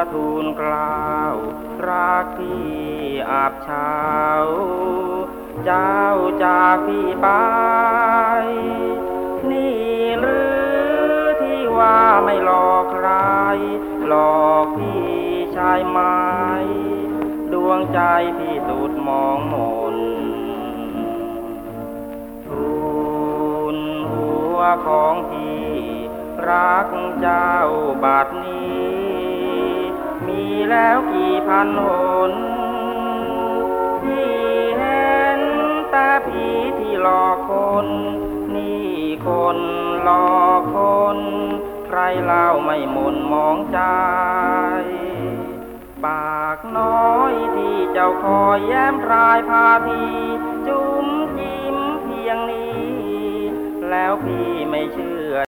ทูลกล่าวรักที่อาบเช้าเจ้าจากพี่ไปนี่หรือที่ว่าไม่หลอกใครหลอกพี่ชายไหมดวงใจพี่สุดมองมนทูลหัวของพี่รักเจ้าบัดนี้มีแล้วกี่พันหนที่เห็นแต่ผีที่หลอกคนนี่คนหลอกคนใครเล่าไม่มนมองใจปากน้อยที่เจ้าคอยแย้มพรายพาทีจุ้มจิ้มเพียงนี้แล้วพี่ไม่เชื่อ